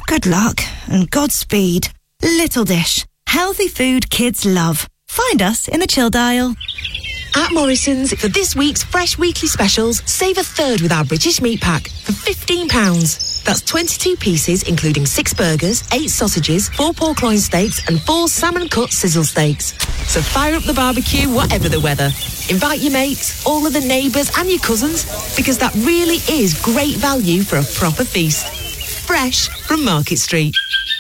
Good luck and Godspeed. Little Dish. Healthy food kids love. Find us in the chill dial. At Morrison's, for this week's Fresh Weekly Specials, save a third with our British Meat Pack for £15. That's 22 pieces, including 6 burgers, 8 sausages, 4 pork loin steaks, and 4 salmon cut sizzle steaks. So fire up the barbecue, whatever the weather. Invite your mates, all of the neighbours, and your cousins, because that really is great value for a proper feast. Fresh from Market Street.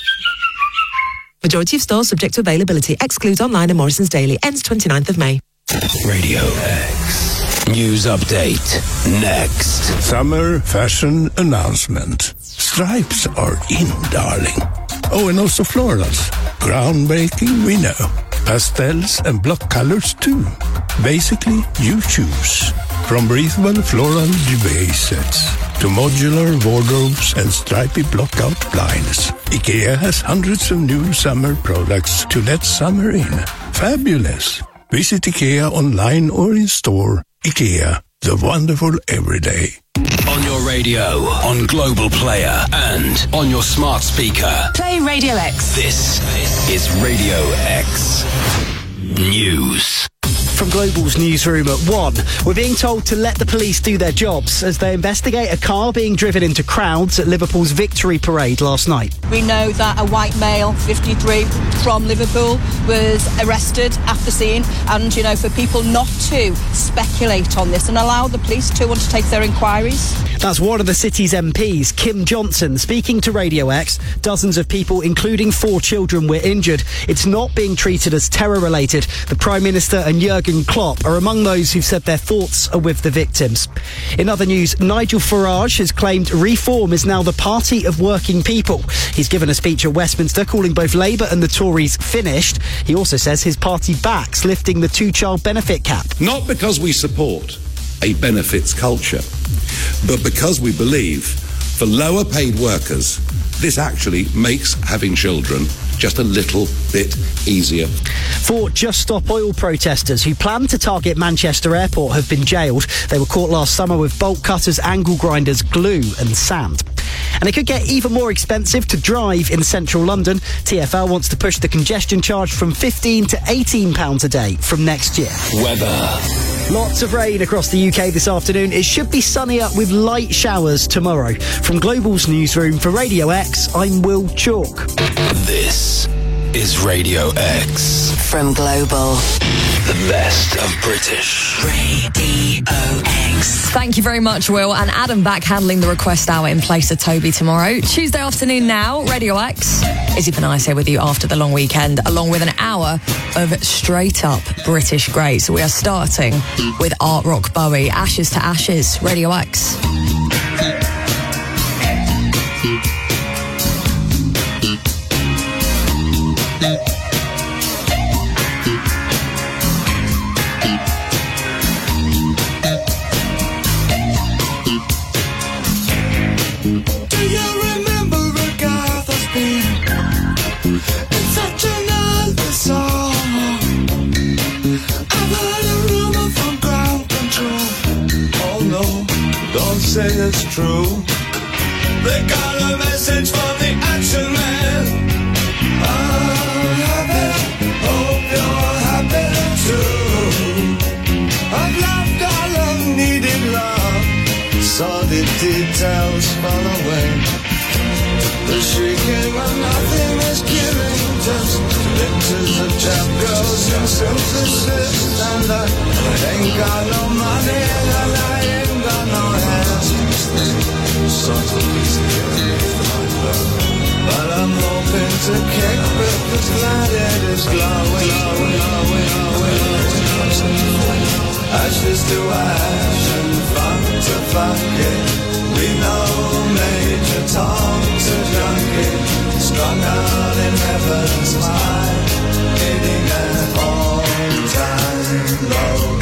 Majority of stores subject to availability. Excludes online and Morrison's Daily. Ends 29th of May. Radio X. News update. Next. Summer fashion announcement. Stripes are in, darling. Oh, and also florals. Groundbreaking, we know. Pastels and block colors, too. Basically, you choose. From breathable floral duvet sets to modular wardrobes and stripy block-out blinds, IKEA has hundreds of new summer products to let summer in. Fabulous! Visit IKEA online or in store. IKEA, the wonderful everyday. On your radio, on Global Player, and on your smart speaker. Play Radio X. This is Radio X News. From Global's newsroom at 1, we're being told to let the police do their jobs as they investigate a car being driven into crowds at Liverpool's Victory Parade last night. We know that a white male, 53, from Liverpool was arrested after scene, and, you know, for people not to speculate on this and allow the police to undertake their inquiries. That's one of the city's MPs, Kim Johnson, speaking to Radio X. Dozens of people, including 4 children, were injured. It's not being treated as terror-related. The Prime Minister and Jurgen Klopp are among those who've said their thoughts are with the victims. In other news, Nigel Farage has claimed Reform is now the party of working people. He's given a speech at Westminster calling both Labour and the Tories finished. He also says his party backs lifting the 2-child benefit cap. Not because we support a benefits culture, but because we believe for lower paid workers, this actually makes having children just a little bit easier. 4 Just Stop Oil protesters who planned to target Manchester Airport have been jailed. They were caught last summer with bolt cutters, angle grinders, glue and sand. And it could get even more expensive to drive in central London. TfL wants to push the congestion charge from £15 to £18 a day from next year. Weather. Lots of rain across the UK this afternoon. It should be sunnier with light showers tomorrow. From Global's newsroom for Radio X, I'm Will Chalk. This is Radio X. From Global. The best of British Radio X. Thank you very much, Will. And Adam back handling the request hour in place of Toby tomorrow. Tuesday afternoon now, Radio X. Izzy Panice here with you after the long weekend, along with an hour of straight up British greats. So we are starting with Art Rock Bowie, Ashes to Ashes, Radio X. Say it's true. They got a message from the Action Man. I'm happy, hope you're happy too. I've loved all of needed love, saw the details fall away. The shrieking when nothing is killing, just pictures of chap girls and synthesis. And I ain't got no money and I ain't got no hands. But I'm hoping to kick because glad it is glowing. Ashes to ash and funk to funky. We know Major Tom's a junkie, strung out in heaven's mind, hitting an all-time low.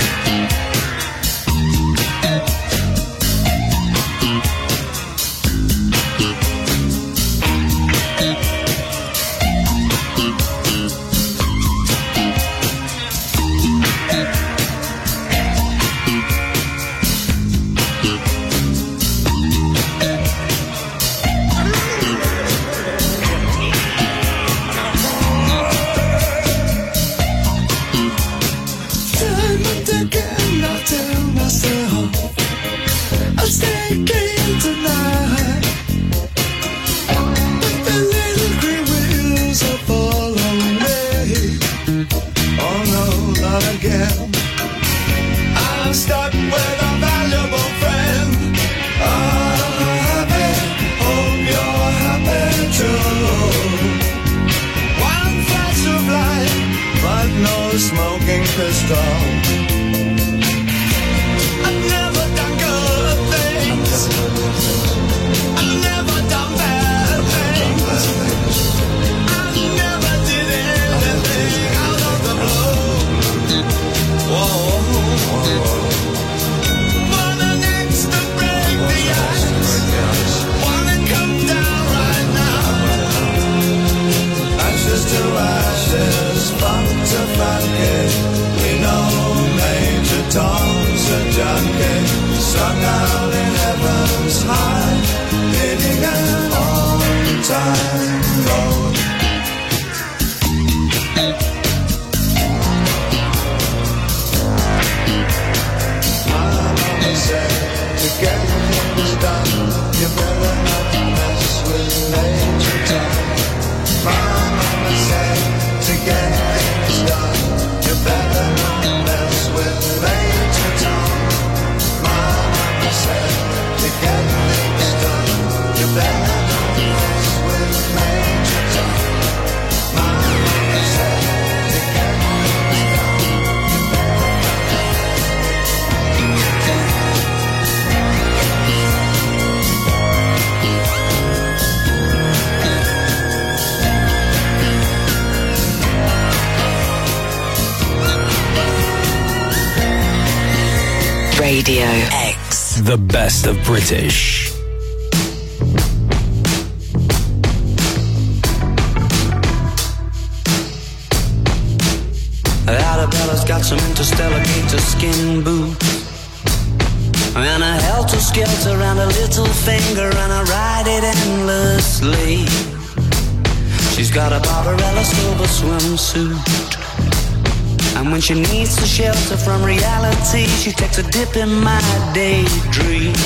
smoking pistol. I've never done good things. I've never done bad things. I never did anything out of the blue. Whoa. Wanna next to break the ice. Wanna come down right now. Ashes to ashes, funk to funky. We know Major Tom's a junkie. Strung out in heaven's high, hitting an on-time road. My mama said, to get things done, you better not mess with Major Tom. My mama said, to get things done, you better not mess with Major Tom. My mama said, to get things done, you better not mess with Major Tom. My mama said, to get things done, you better not Radio X. The best of British. Arabella's got some interstellar gator skin boots and a helter-skelter and a little finger, and I ride it endlessly. She's got a Barbarella silver swimsuit, and when she needs to shelter from reality, she takes a dip in my daydreams.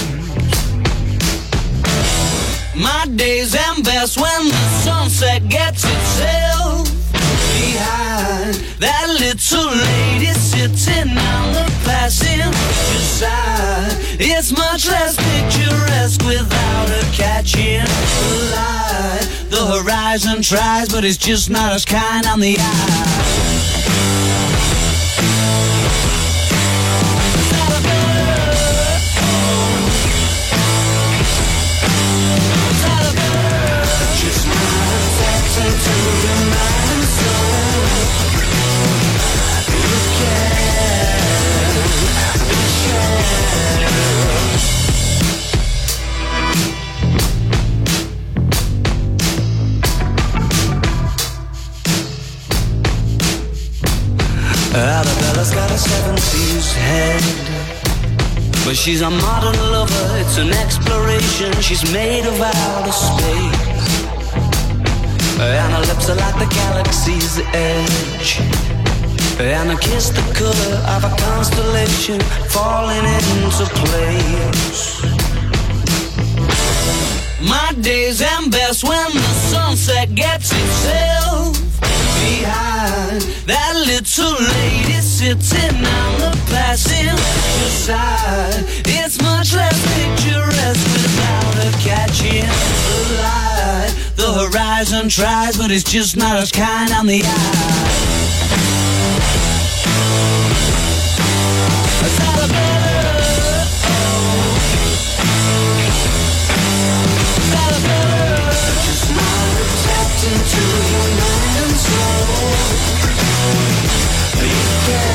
My days end best when the sunset gets itself behind that little lady sitting on the passenger side. It's much less picturesque without her catching the light. The horizon tries, but it's just not as kind on the eye. Arabella's got a 70s head, but she's a modern lover, it's an exploration. She's made of outer space, and her lips are like the galaxy's edge, and her kiss the color of a constellation falling into place. My days end best when the sunset gets itself behind that little lady sitting on the passenger side. It's much less picturesque without her catching the light. The horizon tries, but it's just not as kind on the eye. Into your mind and soul, you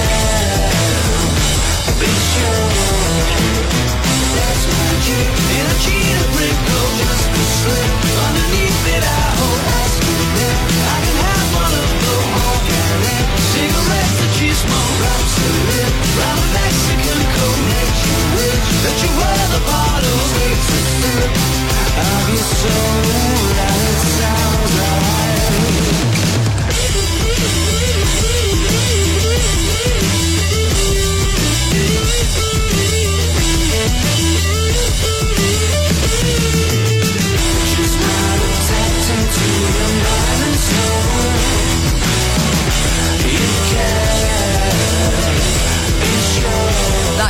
can be sure there's magic in a cheetah wrinkle, just a slip underneath it. I hope that's good. I can have one of the organic cigarettes that you smoke, drops to lip, round a Mexican coat, makes you wish that you were the bottle, takes a sip of your soul.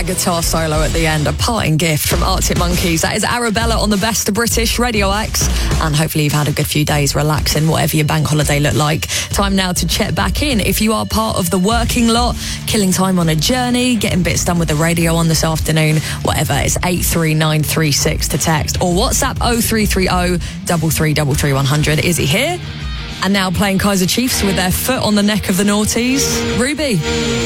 guitar solo at the end, a parting gift from Arctic Monkeys. That is Arabella on the Best of British Radio X. And hopefully you've had a good few days relaxing, whatever your bank holiday looked like. Time now to check back in. If you are part of the working lot, killing time on a journey, getting bits done with the radio on this afternoon, whatever, it's 83936 to text or WhatsApp 0330 3333 100. Is he here? And now playing Kaiser Chiefs with their foot on the neck of the noughties, Ruby.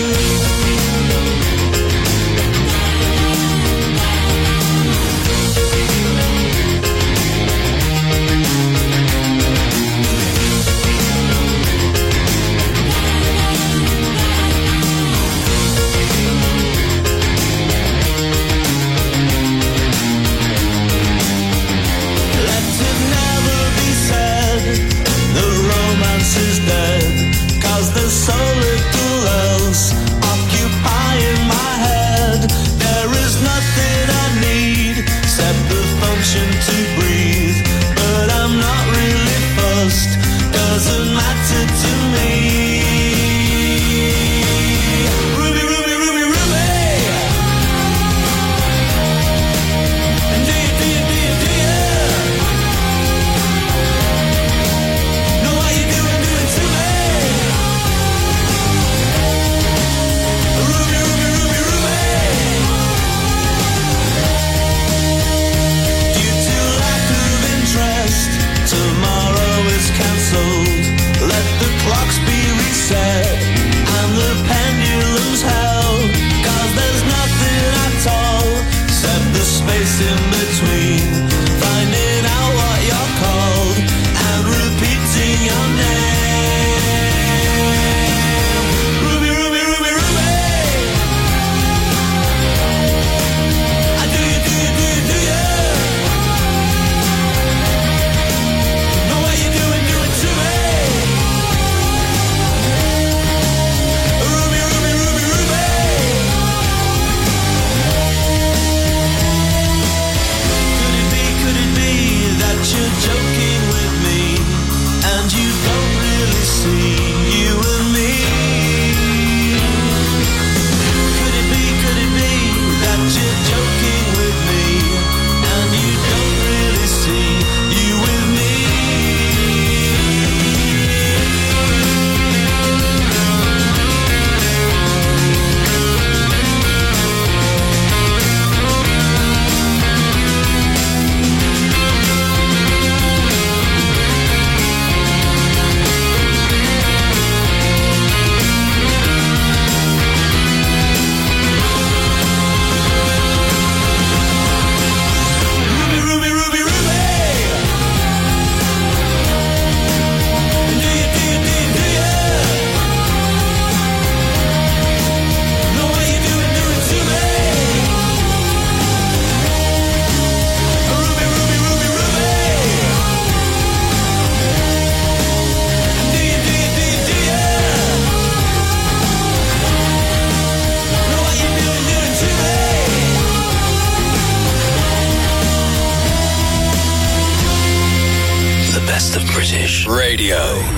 Radio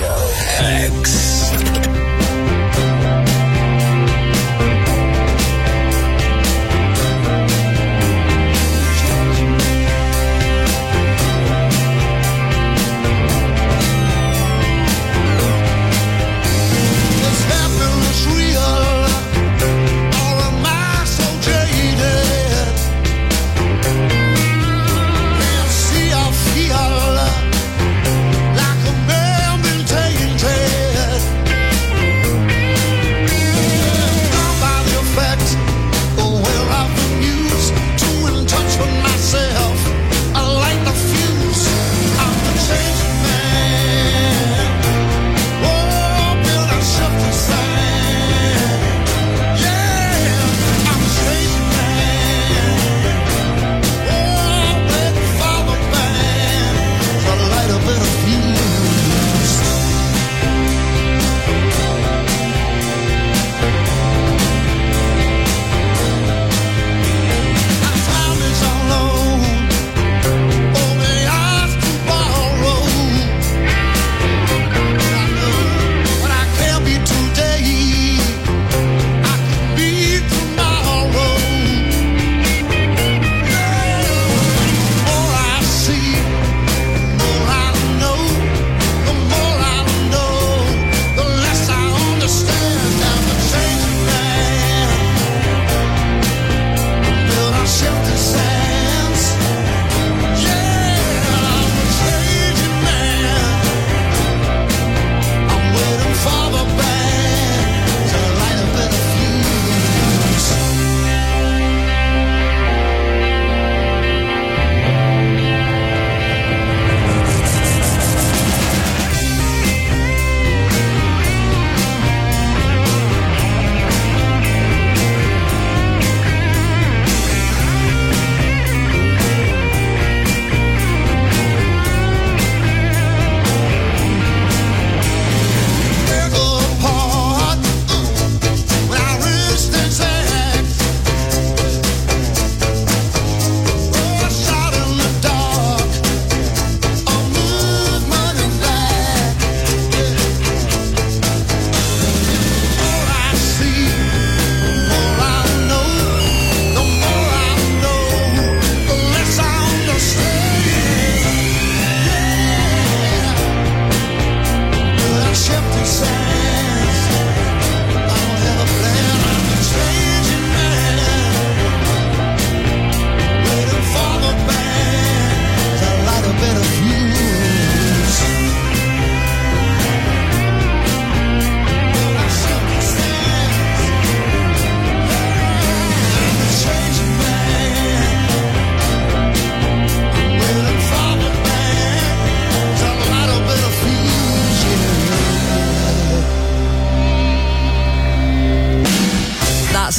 X. Like a man been taking care.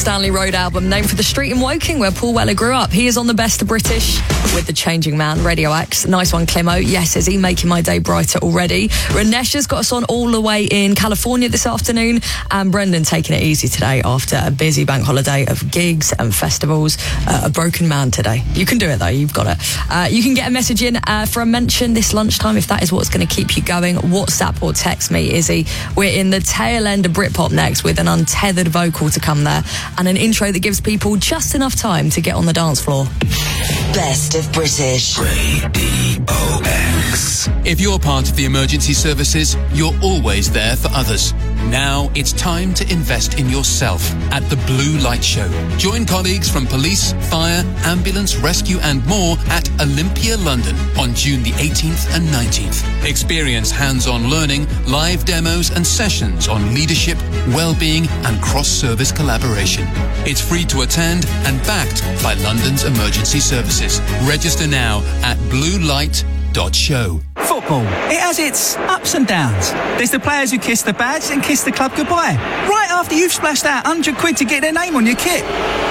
Stanley Road album, named for the street in Woking where Paul Weller grew up. He is on the Best of British with The Changing Man, Radio X. Nice one, Climo. Yes, is he making my day brighter already? Ranesh has got us on all the way in California this afternoon, and Brendan taking it easy today after a busy bank holiday of gigs and festivals. A broken man today. You can do it though, you've got it. You can get a message in for a mention this lunchtime if that is what's going to keep you going. WhatsApp or text me, Izzy. We're in the tail end of Britpop next with an untethered vocal to come there and an intro that gives people just enough time to get on the dance floor. Best of British. Radio X. If you're part of the emergency services, you're always there for others. Now it's time to invest in yourself at the Blue Light Show. Join colleagues from police, fire, ambulance, rescue and more at Olympia, London on June the 18th and 19th. Experience hands-on learning, live demos and sessions on leadership, well-being and cross-service collaboration. It's free to attend and backed by London's emergency services. Register now at bluelight.show. Football, it has its ups and downs. There's the players who kiss the badge and kiss the club goodbye, right after you've splashed out £100 to get their name on your kit.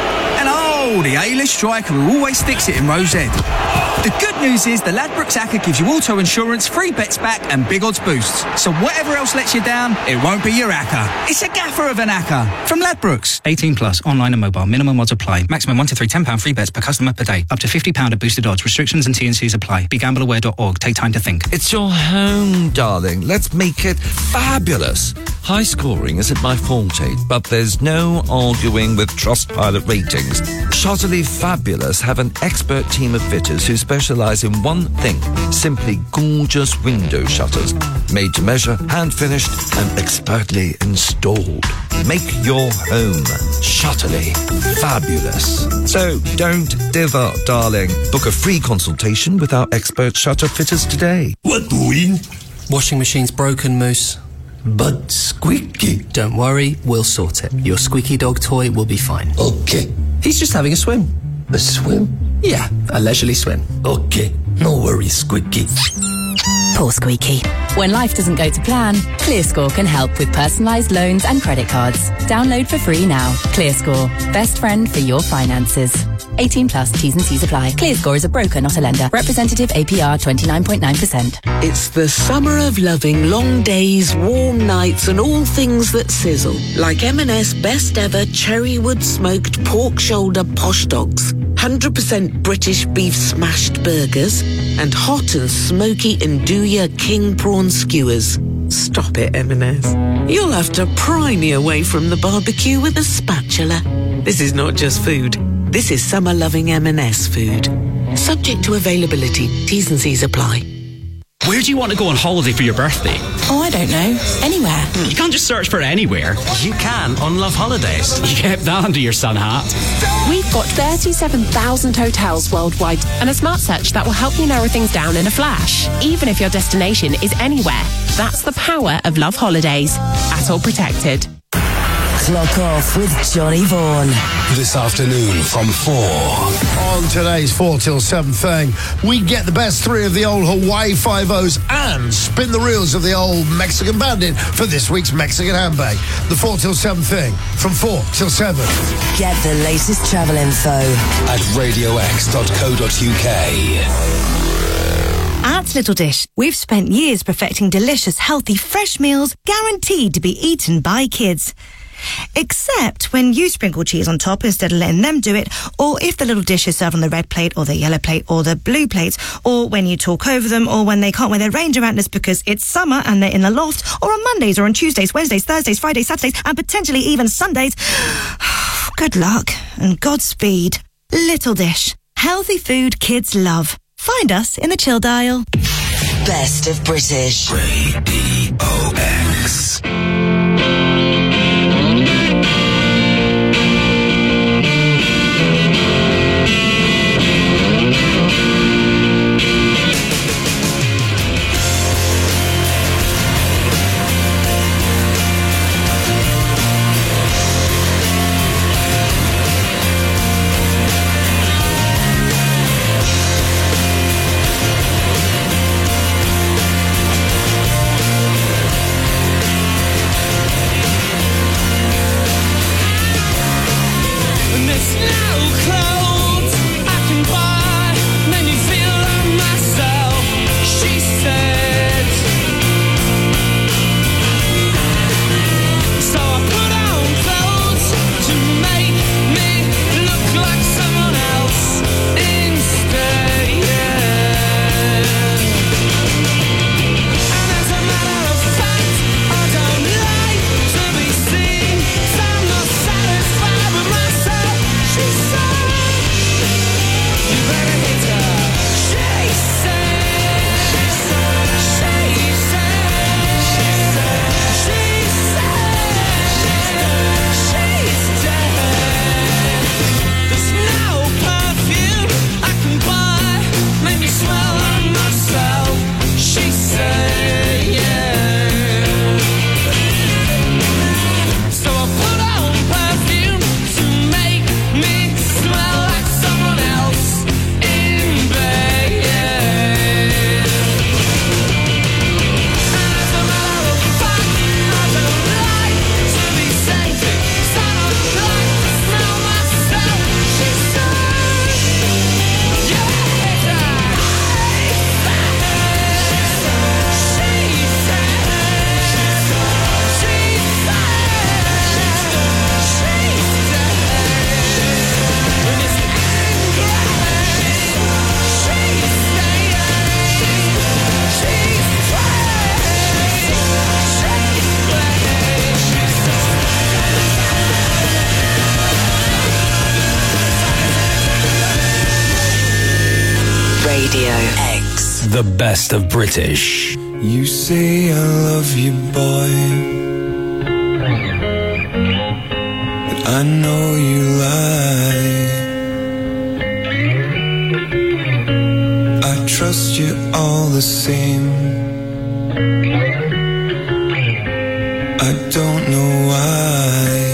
And the A-list striker who always sticks it in row Z. The good news is the Ladbrokes ACCA gives you auto insurance, free bets back and big odds boosts. So whatever else lets you down, it won't be your ACCA. It's a gaffer of an ACCA from Ladbrokes. 18 plus, online and mobile. Minimum odds apply. Maximum 1 to 3 £10 free bets per customer per day. Up to £50 at boosted odds. Restrictions and T&Cs apply. BeGambleAware.org. Take time to think. It's your home, darling. Let's make it fabulous. High scoring isn't my forte, but there's no arguing with Trustpilot ratings. Shotterly Fabulous have an expert team of fitters who specialise in one thing: simply gorgeous window shutters. Made to measure, hand-finished and expertly installed. Make your home Shotterly Fabulous. So don't div up, darling. Book a free consultation with our expert shutter fitters today. What doing? Washing machine's broken, Moose. But Squeaky. Don't worry, we'll sort it. Your Squeaky dog toy will be fine. Okay. He's just having a swim. A swim? Yeah, a leisurely swim. Okay. No worries, Squeaky. Poor Squeaky. When life doesn't go to plan, ClearScore can help with personalised loans and credit cards. Download for free now. ClearScore. Best friend for your finances. 18 plus, T's and C's apply. ClearScore is a broker, not a lender. Representative APR 29.9%. It's the summer of loving long days, warm nights and all things that sizzle. Like M&S best ever cherrywood smoked pork shoulder posh dogs. 100% British beef smashed burgers and hot and smoky Nduja king prawn skewers. Stop it, M&S. You'll have to pry me away from the barbecue with a spatula. This is not just food. This is summer-loving M&S food. Subject to availability. T's and C's apply. Where do you want to go on holiday for your birthday? Oh, I don't know. Anywhere. You can't just search for anywhere. You can on Love Holidays. You kept that under your sun hat. We've got 37,000 hotels worldwide and a smart search that will help you narrow things down in a flash, even if your destination is anywhere. That's the power of Love Holidays. At All Protected. Clock off with Johnny Vaughan. This afternoon from 4. On today's 4 till 7 thing, we get the best three of the old Hawaii 5-0s and spin the reels of the old Mexican Bandit for this week's Mexican Handbag. The 4 till 7 thing from 4 till 7. Get the latest travel info at radiox.co.uk. At Little Dish, we've spent years perfecting delicious, healthy, fresh meals guaranteed to be eaten by kids. Except when you sprinkle cheese on top instead of letting them do it, or if the little dish is served on the red plate or the yellow plate or the blue plate, or when you talk over them, or when they can't wear their ranger antlers because it's summer and they're in the loft, or on Mondays or on Tuesdays, Wednesdays, Thursdays, Fridays, Saturdays, and potentially even Sundays. Good luck and Godspeed. Little Dish. Healthy food kids love. Find us in the chill dial. Best of British. Radio X. Radio X. The best of British. You say I love you, boy, but I know you lie. I trust you all the same. I don't know why.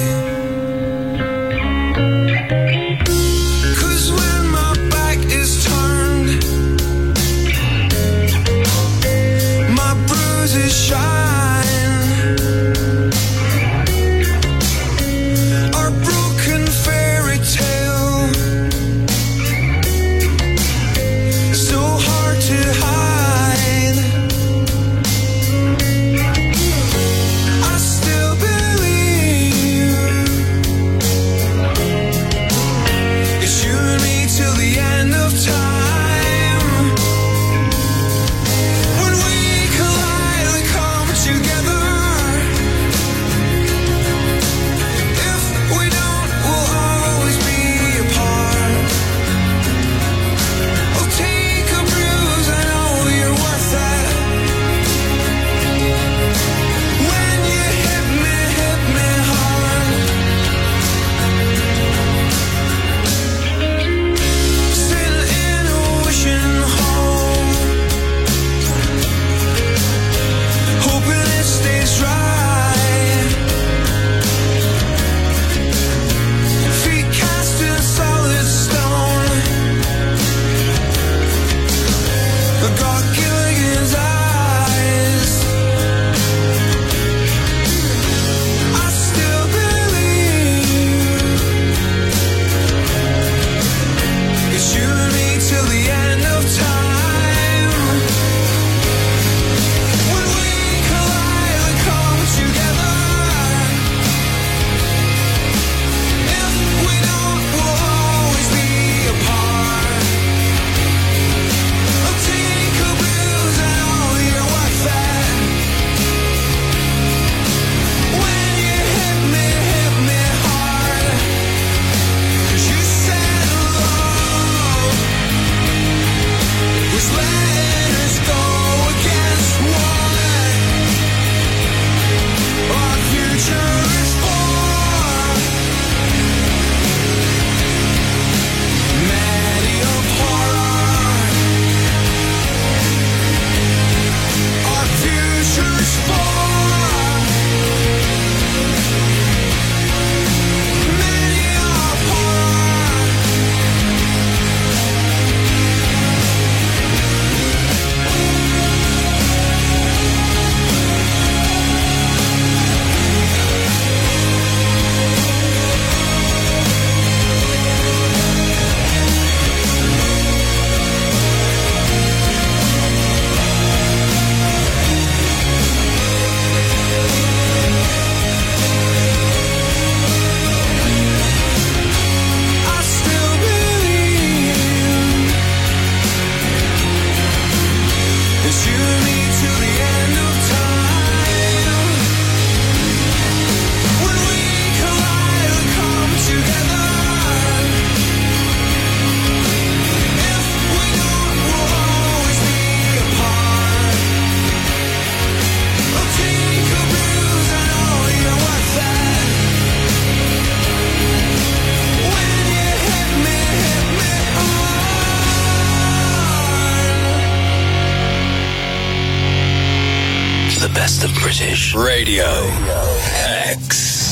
The best of British Radio X.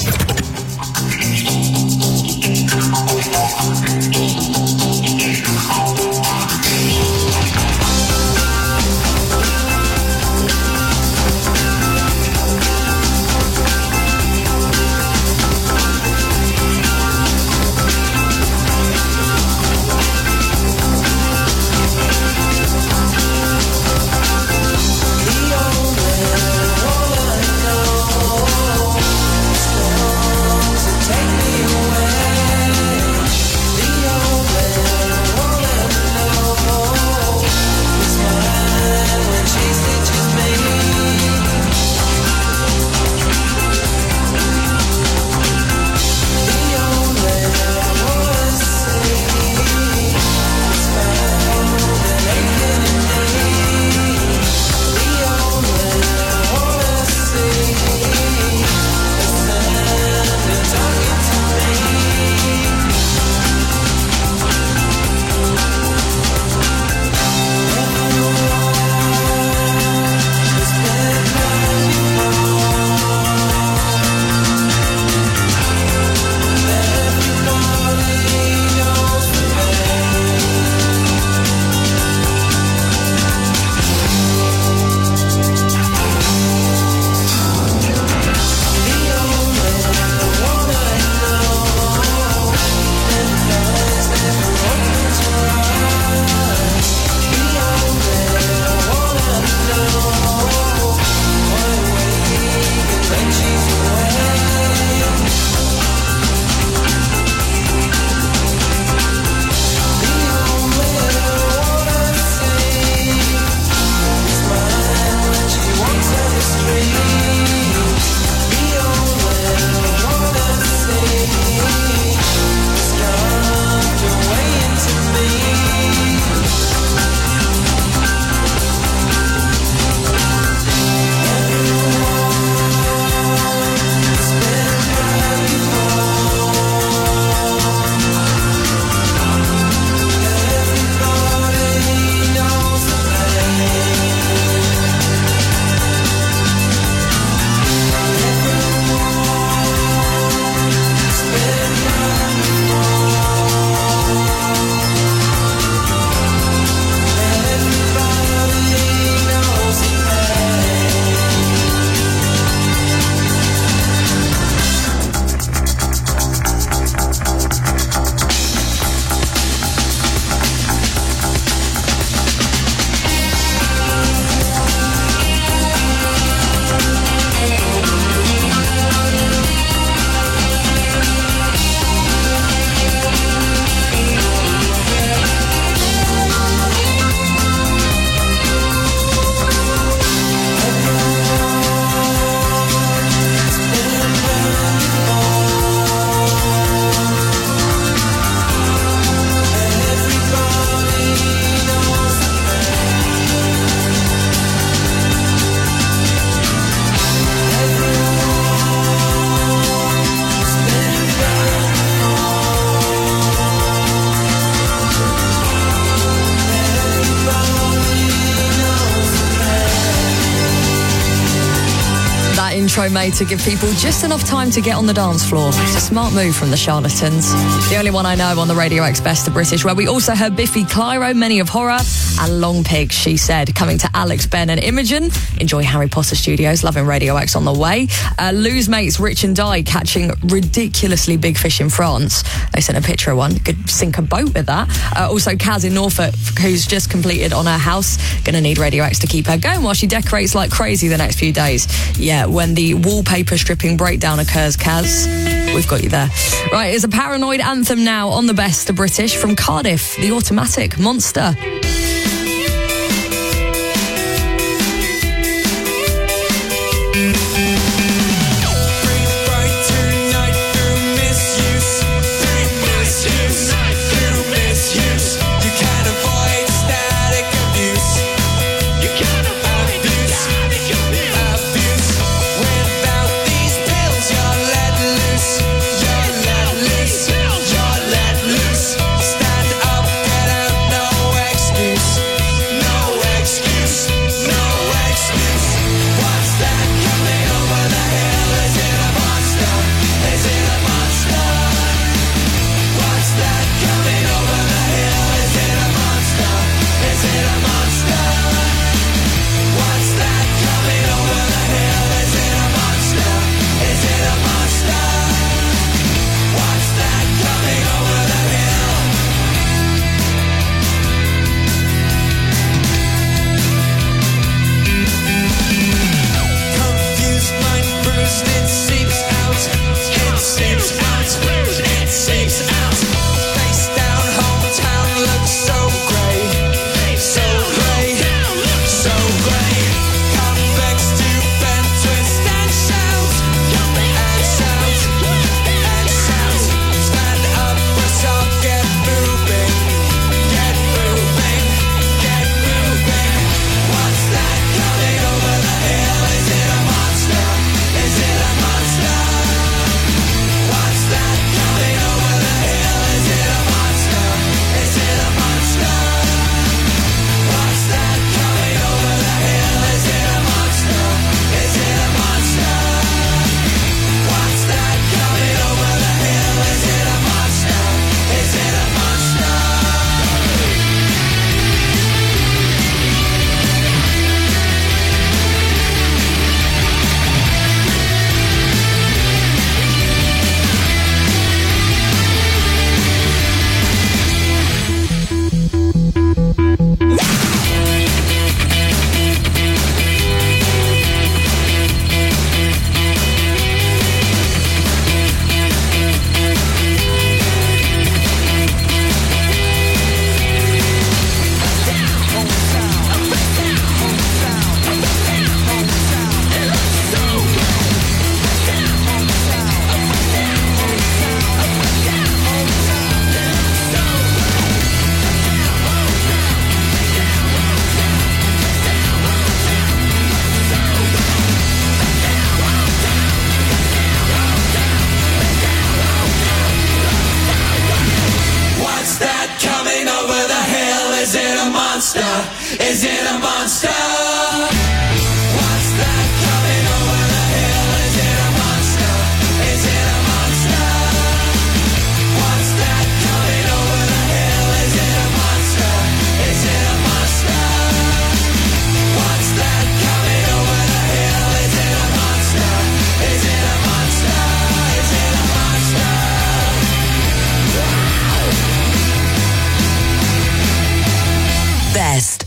Intro made to give people just enough time to get on the dance floor. It's a smart move from the Charlatans. The only one I know on the Radio X Best of British, where we also heard Biffy Clyro, Many of Horror, and Long Pig, She Said, coming to Alex, Ben and Imogen. Enjoy Harry Potter Studios, loving Radio X on the way. Lou's mates Rich and Di catching ridiculously big fish in France. They sent a picture of one. You could sink a boat with that. Also Kaz in Norfolk, who's just completed on her house. Gonna need Radio X to keep her going while she decorates like crazy the next few days. Yeah, when the wallpaper stripping breakdown occurs, Kaz, we've got you there. Right, it's a Paranoid anthem now on the Best of British from Cardiff, The Automatic, Monster. Stand up, get out, no excuse.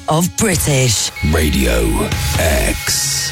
of British. Radio X.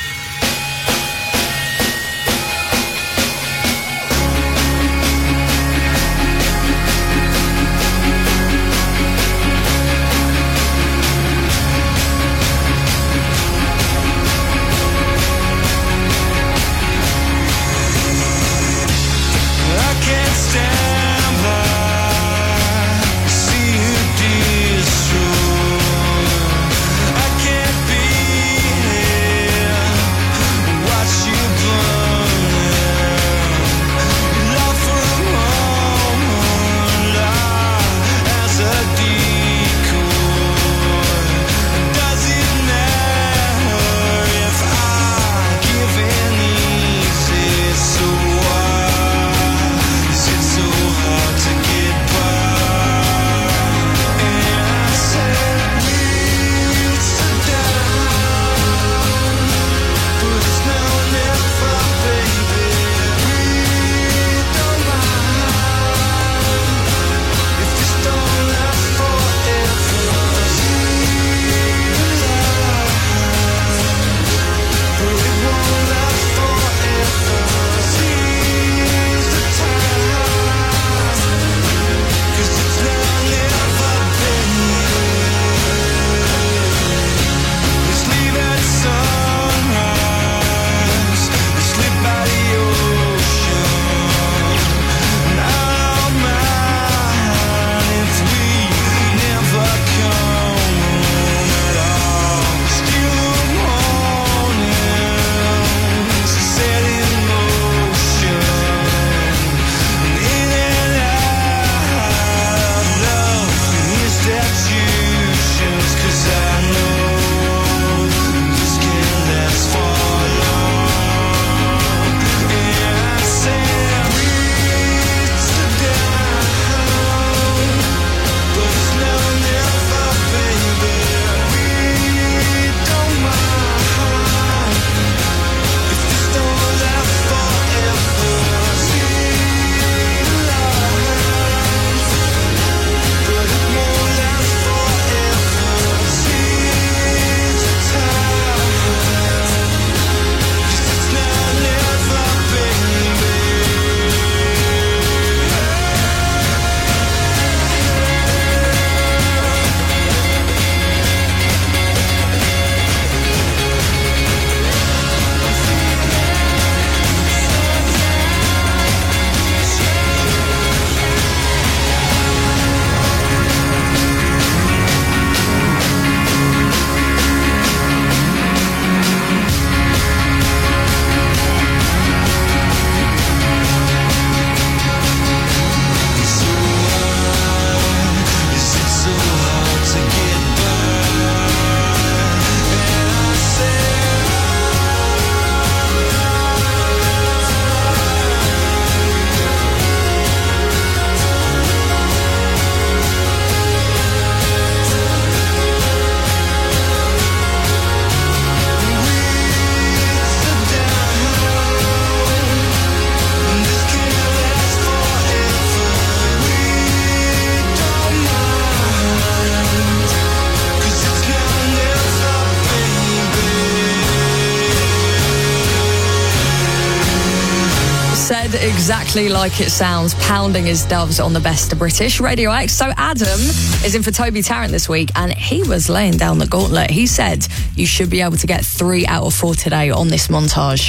Exactly like it sounds, pounding his doves on the Best of British Radio X. So Adam is in for Toby Tarrant this week, and he was laying down the gauntlet. He said you should be able to get 3 out of 4 today on this montage.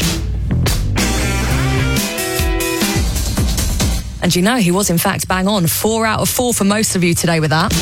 And you know, he was in fact bang on. 4 out of 4 for most of you today with that.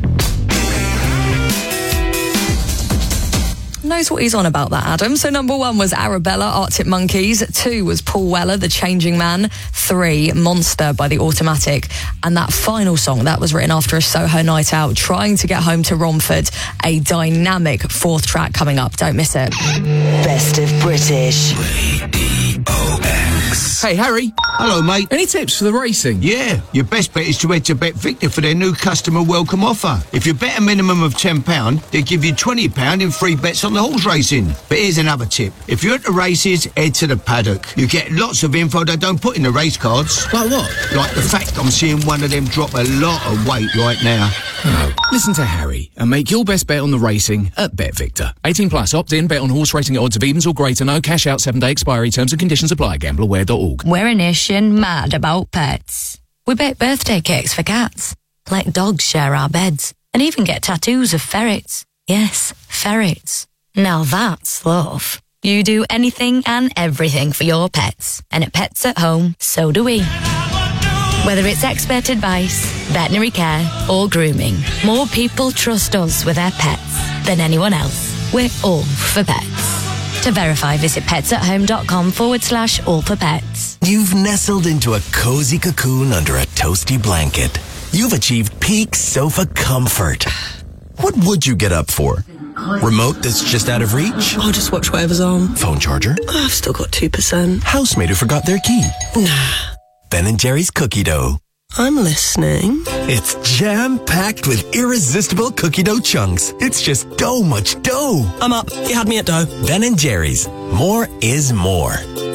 Knows what he's on about that, Adam. So number 1 was Arabella, Arctic Monkeys. 2 was Paul Weller, The Changing Man. 3, Monster by The Automatic. And that final song, that was written after a Soho night out, trying to get home to Romford. A dynamic 4th track coming up. Don't miss it. Best of British. Radio X. OX. Hey, Harry. Hello, mate. Any tips for the racing? Yeah, your best bet is to head to Bet Victor for their new customer welcome offer. If you bet a minimum of £10, they give you £20 in free bets on the horse racing. But here's another tip. If you're at the races, head to the paddock. You get lots of info they don't put in the race cards. Like what? Like the fact I'm seeing one of them drop a lot of weight right now. Oh. Listen to Harry and make your best bet on the racing at Bet Victor. 18 plus, opt in, bet on horse racing at odds of evens or greater, no cash out, 7-day expiry, terms and conditions apply, gambleaware.org. We're a nation mad about pets. We bake birthday cakes for cats, let dogs share our beds, and even get tattoos of ferrets. Yes, ferrets. Now that's love. You do anything and everything for your pets. And at Pets at Home, so do we. Whether it's expert advice, veterinary care, or grooming, more people trust us with their pets than anyone else. We're all for pets. To verify, visit petsathome.com/all for pets. You've nestled into a cozy cocoon under a toasty blanket. You've achieved peak sofa comfort. What would you get up for? Remote that's just out of reach? I'll just watch whatever's on. Phone charger? I've still got 2%. Housemate who forgot their key? Nah. Ben & Jerry's cookie dough. I'm listening. It's jam-packed with irresistible cookie dough chunks. It's just much dough. I'm up. You had me at dough. Ben & Jerry's. More is more.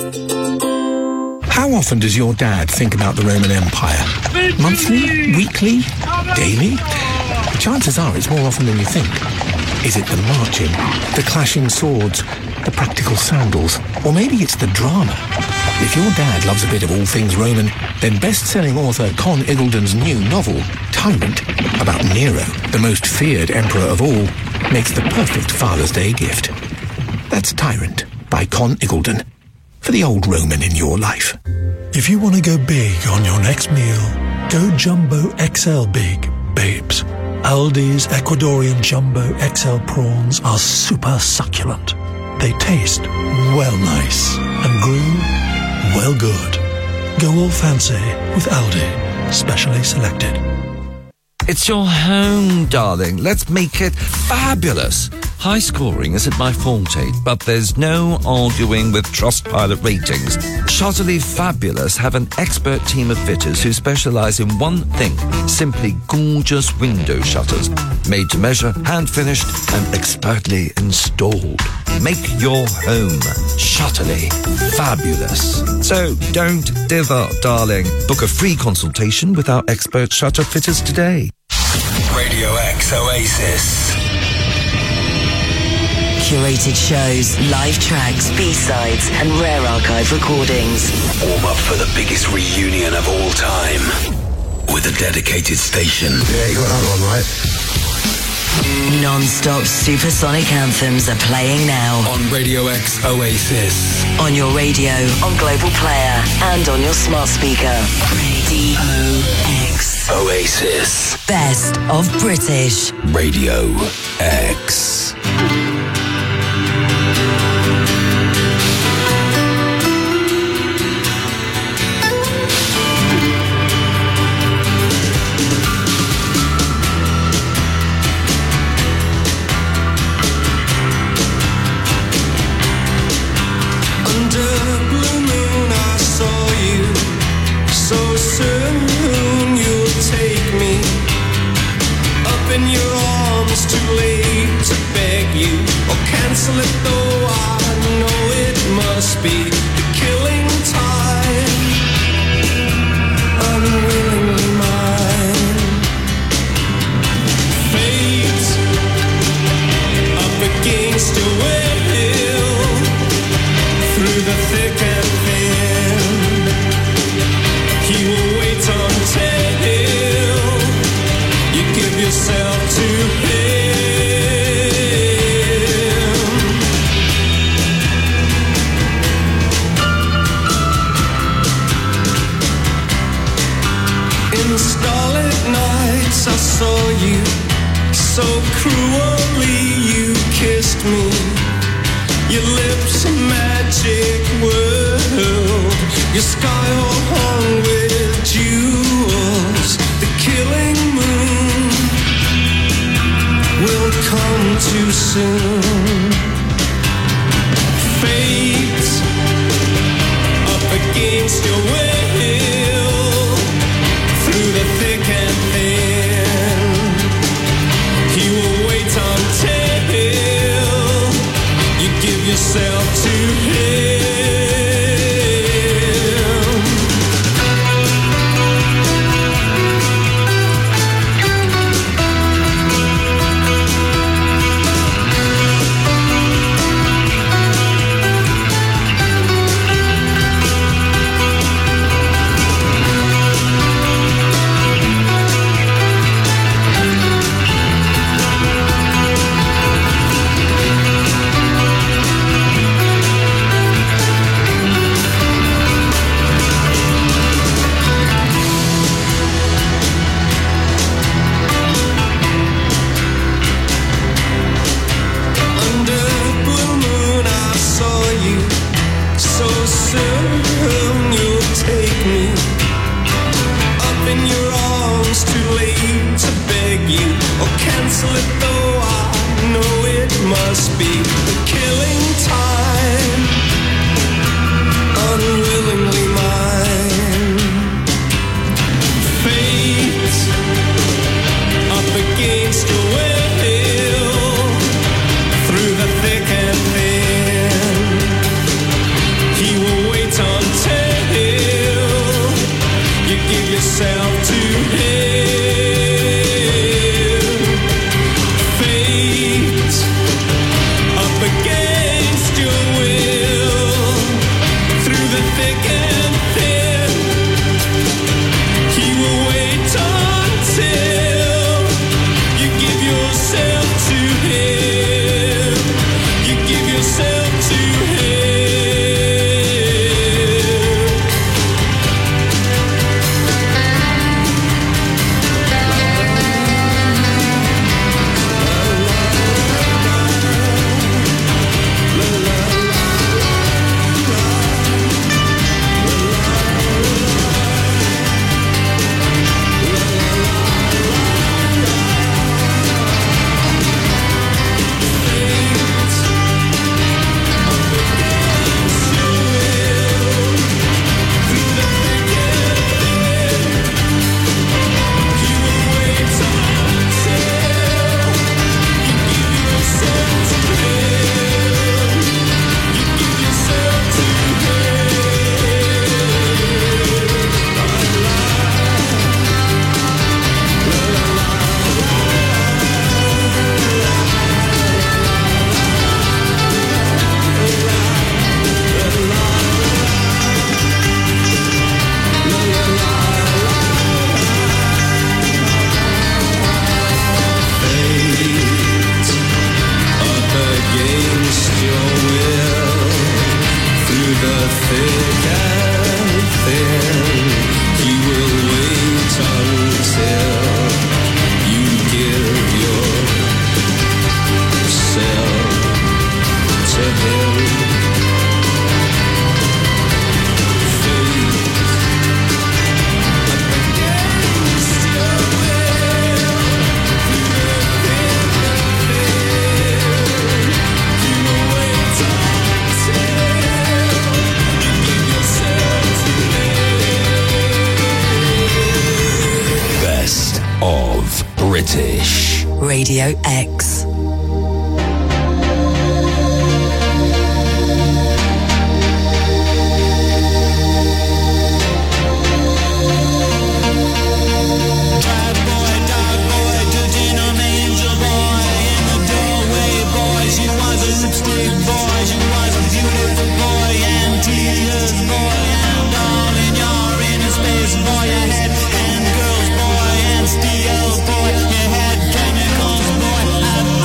How often does your dad think about the Roman Empire? Monthly? Weekly? Daily? The chances are it's more often than you think. Is it the marching, the clashing swords, the practical sandals, or maybe it's the drama? If your dad loves a bit of all things Roman, then best-selling author Con Iggulden's new novel, Tyrant, about Nero, the most feared emperor of all, makes the perfect Father's Day gift. That's Tyrant by Con Iggulden, for the old Roman in your life. If you want to go big on your next meal, go Jumbo XL Big, babes. Aldi's Ecuadorian Jumbo XL prawns are super succulent. They taste well nice and grew well good. Go all fancy with Aldi, specially selected. It's your home, darling. Let's make it fabulous. High scoring isn't my forte, but there's no arguing with Trustpilot ratings. Shutterly Fabulous have an expert team of fitters who specialise in one thing, simply gorgeous window shutters. Made to measure, hand-finished and expertly installed. Make your home Shutterly Fabulous. So don't dither, darling. Book a free consultation with our expert shutter fitters today. Radio X Oasis. Curated shows, live tracks, B-sides, and rare archive recordings. Warm up for the biggest reunion of all time with a dedicated station. Yeah, you got that one right. Non-stop supersonic anthems are playing now. On Radio X Oasis. On your radio, on Global Player, and on your smart speaker. DOX. Oasis. Best of British. Radio X. In your arms, too late to beg you or cancel it, though I know it must be the killing time. Unwillingly mine. Fate up against your will, through the thick and thin. He will wait until give yourself to him. In the starlit nights I saw you, so cruelly you kissed me. Your lips a magic world, your sky all hung with jewels. The killing moon will come too soon. Fate up against So soon you'll take me up in your arms, too late to beg you, or cancel it though I know it must be the killing time, unwillingly mine. Fate up against your will, through the thick and thin, he will wait until you give yourself to him. Fate up against your will, through the thick and thin, he will wait until you give yourself to him. You give yourself to him. British Radio X. Boy, and steel boy, you had chemicals, boy.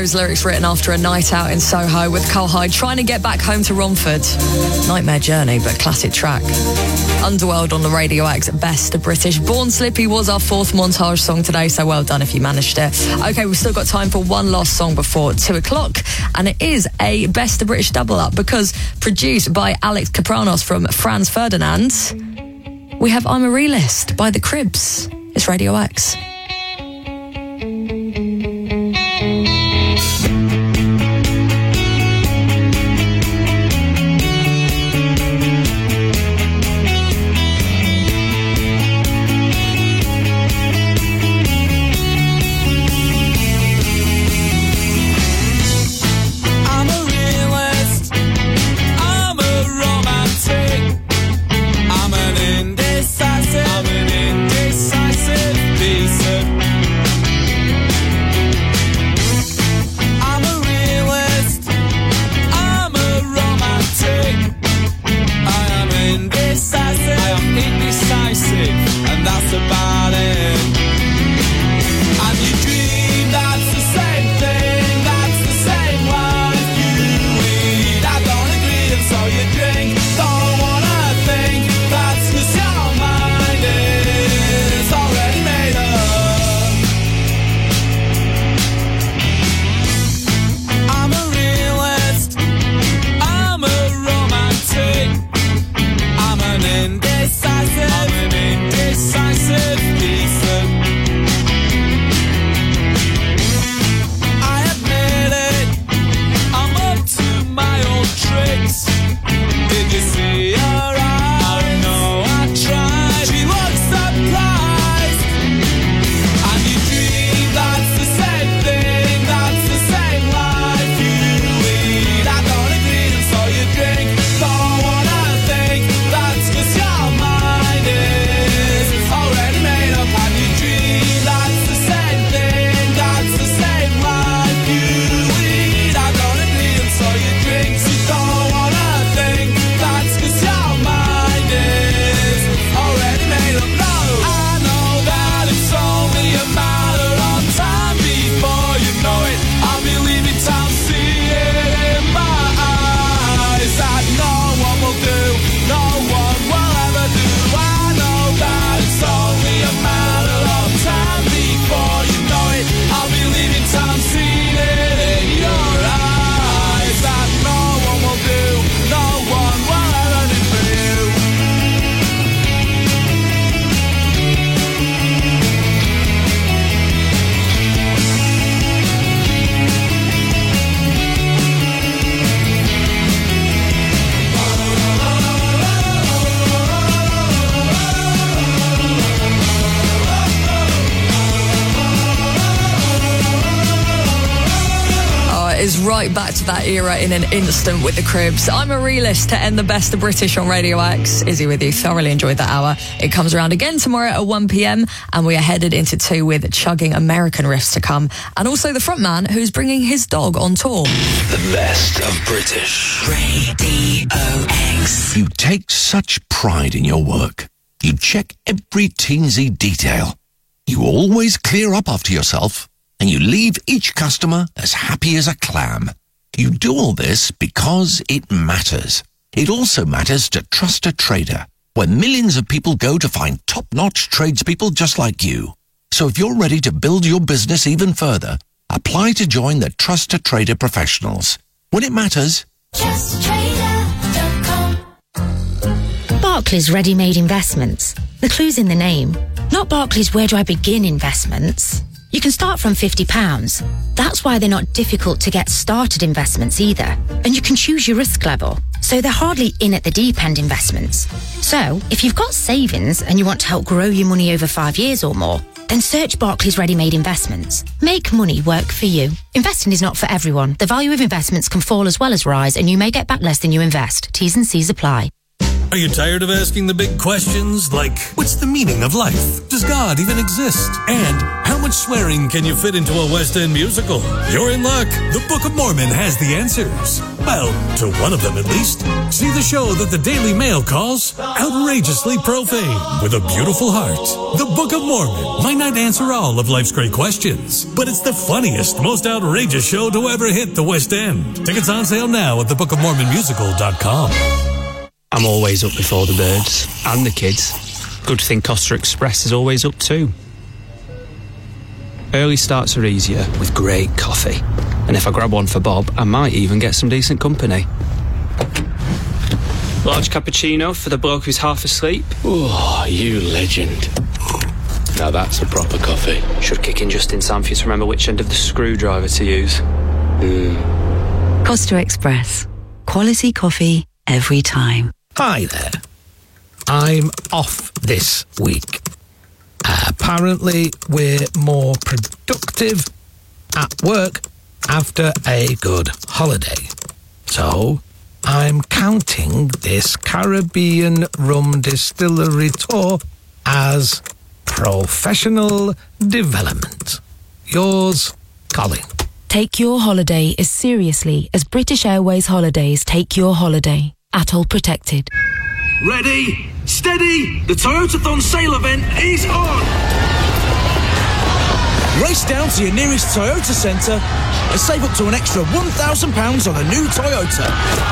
those lyrics written after a night out in Soho with Cole Hyde trying to get back home to Romford. Nightmare journey, but classic track. Underworld on the Radio X Best of British. Born Slippy was our fourth montage song today, so well done if you managed it. OK, we've still got time for one last song before 2 o'clock, and it is a Best of British double up because produced by Alex Kapranos from Franz Ferdinand, we have I'm a Realist by The Cribs. It's Radio X. Right back to that era in an instant with The Cribs. I'm a Realist to end the Best of British on Radio X. Izzy with you. Thoroughly enjoyed that hour. It comes around again tomorrow at 1 p.m. and we are headed into 2 with chugging American riffs to come. And also the frontman who's bringing his dog on tour. The Best of British Radio X. You take such pride in your work. You check every teensy detail. You always clear up after yourself. And you leave each customer as happy as a clam. You do all this because it matters. It also matters to Trust a Trader, where millions of people go to find top-notch tradespeople just like you. So if you're ready to build your business even further, apply to join the Trust a Trader professionals. When it matters, TrustTrader.com. Barclays Ready-Made Investments. The clue's in the name. Not Barclays Where Do I Begin Investments. You can start from £50. That's why they're not difficult to get started investments either. And you can choose your risk level. So they're hardly in at the deep end investments. So if you've got savings and you want to help grow your money over 5 years or more, then search Barclays Ready-Made Investments. Make money work for you. Investing is not for everyone. The value of investments can fall as well as rise, and you may get back less than you invest. T's and C's apply. Are you tired of asking the big questions like, what's the meaning of life? Does God even exist? And how much swearing can you fit into a West End musical? You're in luck. The Book of Mormon has the answers. Well, to one of them at least. See the show that the Daily Mail calls outrageously profane with a beautiful heart. The Book of Mormon might not answer all of life's great questions, but it's the funniest, most outrageous show to ever hit the West End. Tickets on sale now at thebookofmormonmusical.com. I'm always up before the birds and the kids. Good thing Costa Express is always up too. Early starts are easier with great coffee. And if I grab one for Bob, I might even get some decent company. Large cappuccino for the bloke who's half asleep. Oh, you legend. Now that's a proper coffee. Should kick in just in time for you to remember which end of the screwdriver to use. Costa Express. Quality coffee every time. Hi there. I'm off this week. Apparently, we're more productive at work after a good holiday. So, I'm counting this Caribbean rum distillery tour as professional development. Yours, Colin. Take your holiday as seriously as British Airways Holidays take your holiday. Atoll protected. Ready, steady, the Toyotathon sale event is on! Race down to your nearest Toyota centre and save up to an extra £1,000 on a new Toyota.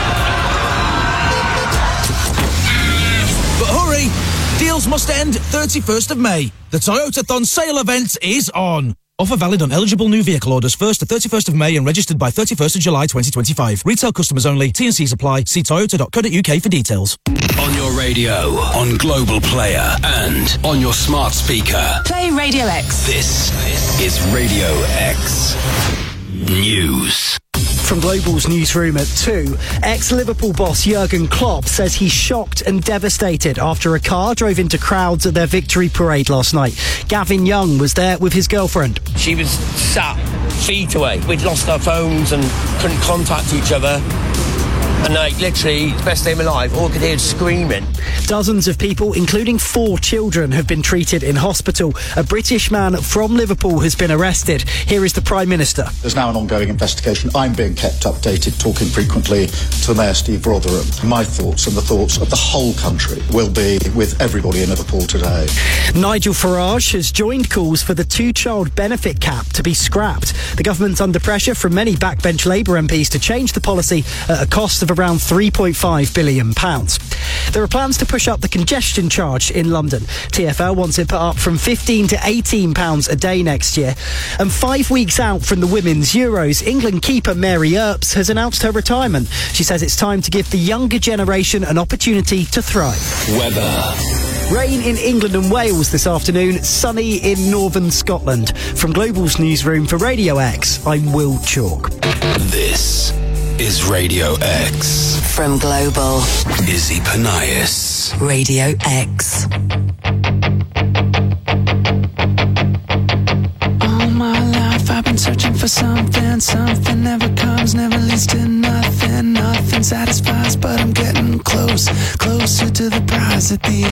But hurry, deals must end 31st of May. The Toyotathon sale event is on. Offer valid on eligible new vehicle orders 1st to 31st of May and registered by 31st of July 2025. Retail customers only. T&Cs apply. See toyota.co.uk for details. On your radio, on Global Player, and on your smart speaker. Play Radio X. This is Radio X News. From Global's newsroom at 2, ex-Liverpool boss Jurgen Klopp says he's shocked and devastated after a car drove into crowds at their victory parade last night. Gavin Young was there with his girlfriend. She was sat feet away. We'd lost our phones and couldn't contact each other. And literally, the best day of my life, all I could hear was screaming. Dozens of people, including 4 children, have been treated in hospital. A British man from Liverpool has been arrested. Here is the Prime Minister. There's now an ongoing investigation. I'm being kept updated, talking frequently to the Mayor, Steve Rotherham. My thoughts and the thoughts of the whole country will be with everybody in Liverpool today. Nigel Farage has joined calls for the 2-child benefit cap to be scrapped. The government's under pressure from many backbench Labour MPs to change the policy at a cost of around £3.5 billion. There are plans to push up the congestion charge in London. TfL wants it put up from £15 to £18 a day next year. And 5 weeks out from the Women's Euros, England keeper Mary Earps has announced her retirement. She says it's time to give the younger generation an opportunity to thrive. Weather. Rain in England and Wales this afternoon, sunny in northern Scotland. From Global's newsroom for Radio X, I'm Will Chalk. This is Radio X. From Global, Izzy Panias. Radio X. All my life I've been searching for something. Something never comes, never leads to nothing. Nothing satisfies, but I'm getting closer to the prize at the